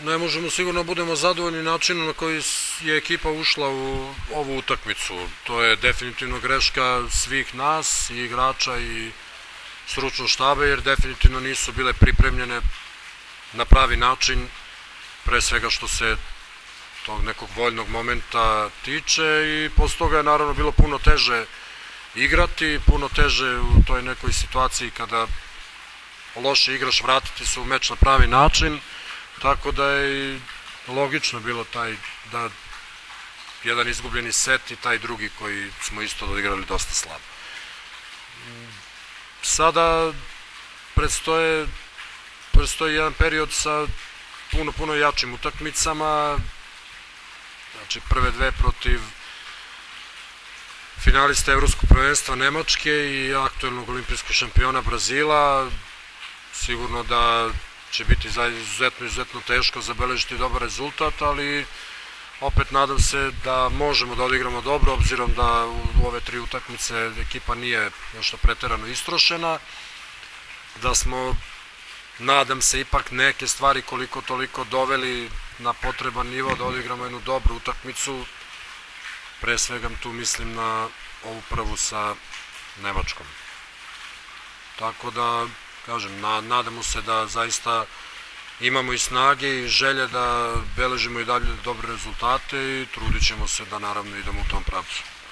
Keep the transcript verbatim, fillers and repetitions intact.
ne možemo sigurno da budemo zadovoljni načinom na koji je ekipa ušla u ovu utakmicu. To je definitivno greška svih nas, i igrača i stručnog štaba, jer definitivno nisu bile pripremljene na pravi način, pre svega što se tog nekog voljnog momenta tiče, i posle toga je naravno bilo puno teže igrati, puno teže u toj nekoj situaciji kada loše igraš vratiti se u meč na pravi način, tako da je logično bilo taj da jedan izgubljeni set i taj drugi koji smo isto odigrali dosta slabo. Sada predstoje predstoji jedan period sa puno, puno jačim utakmicama, znači prve dve protiv finalista Evropskog prvenstva Nemačke i aktuelnog olimpijskog šampiona Brazila. Sigurno da će biti izuzetno, izuzetno teško zabeležiti dobar rezultat, ali opet nadam se da možemo da odigramo dobro, obzirom da u ove tri utakmice ekipa nije nešto preterano istrošena, da smo, nadam se, ipak neke stvari koliko toliko doveli na potreban nivo da odigramo jednu dobru utakmicu. Pre svega tu mislim na ovu prvu sa Nemačkom. Tako da, kažem, nadamo se da zaista imamo i snage i želje da beležimo i dalje dobre rezultate i trudit ćemo se da naravno idemo u tom pravcu.